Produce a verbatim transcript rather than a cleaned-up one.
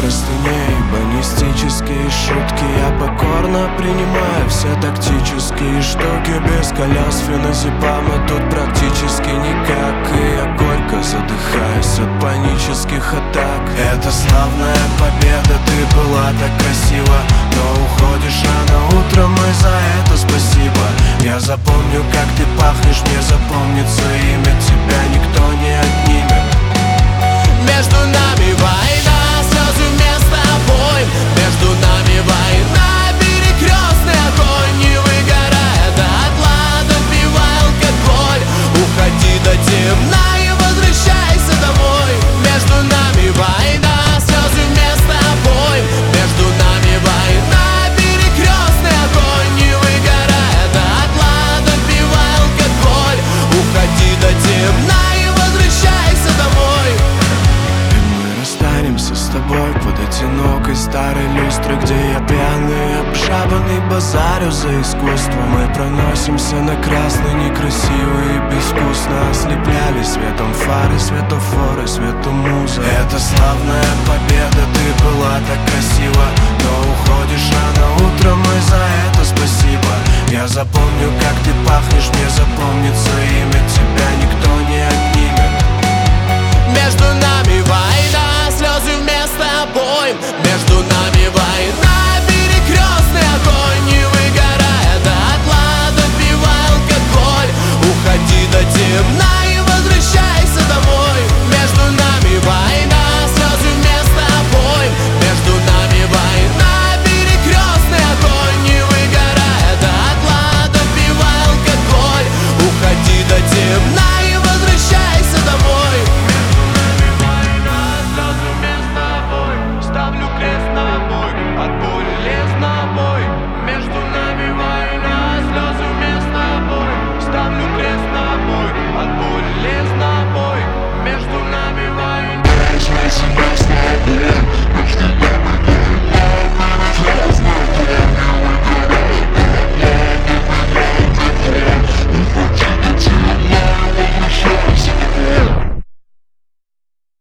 простыней, банистические шутки. Я покорно принимаю все тактические штуки. Без колес феназепама тут практически никак. И я горько задыхаюсь от панических атак. Это славная победа, ты была так красива, но уходишь рано утром, и за это спасибо. Я запомню, как ты пахнешь, мне запомнится имя, тебя никто не отнимет. Между нами война, слезы вместо обоим. Между нами война, перекрестный огонь. Не выгорая дотла, допивай алкоголь. Уходи до темна и возвращайся домой. Между нами война, слезы вместо обоим. Между нами война, перекрестный огонь. Не выгорая дотла, допивай алкоголь. Уходи до темна и возвращайся домой. Останемся с тобой под одинокой старой люстрой, где я пьяный, обжабанный, базарю за искусство. Мы проносимся на красный, некрасивый и безвкусно. Ослепляли светом фары, светофоры, свету муза. Это славная победа, ты была так красива, но уходишь рано утром, и за это спасибо. Я запомню, как ты пахнешь, мне запомнится имя, тебя никто не отнимет. Между нами война, слезы вместо обоим. Между